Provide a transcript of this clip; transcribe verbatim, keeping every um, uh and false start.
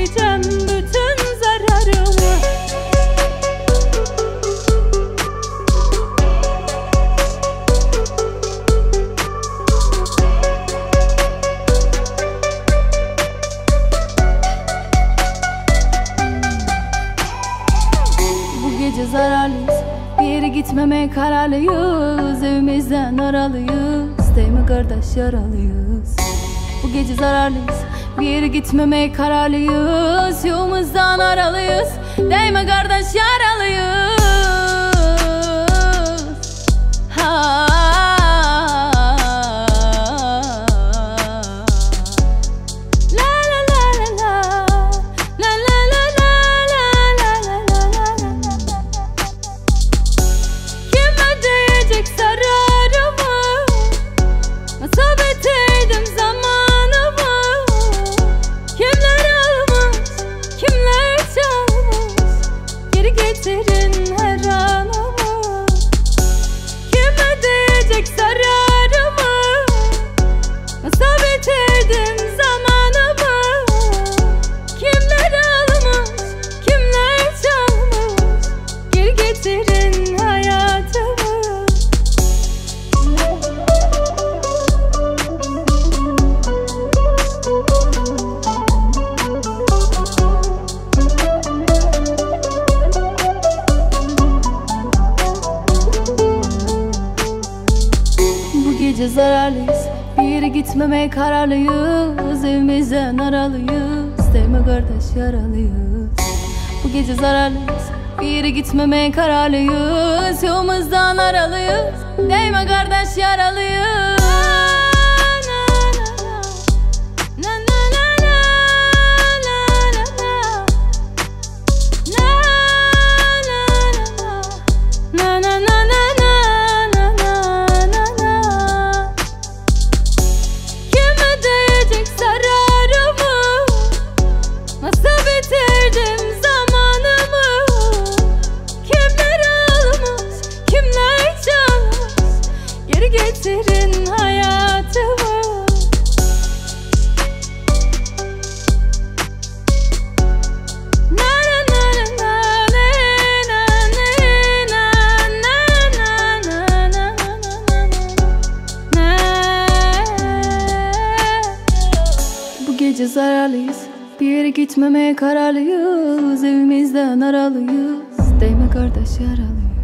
ödeyeceğim bütün zararımı. Bu gece zararlıyız, bir yere gitmemeye kararlıyız. Evimizden aralıyız, değil mi kardeş, yaralıyız. Bu gece zararlıyız, bir yere gitmemeye kararlıyız. Yolumuzdan aralıyız, değil mi kardeş, yaralıyız. Ha. Gece zararlıyız, bir yere gitmemeye kararlıyız. Evimizden aralıyız, değil mi kardeş, yaralıyız. Bu gece zararlıyız, bir yere gitmemeye kararlıyız. Yolumuzdan aralıyız, değil mi kardeş, yaralıyız. Getirin hayatımı. Bu gece zararlıyız, bir yere gitmemeye kararlıyız. Evimizden aralıyız, değil mi kardeş, yaralıyız.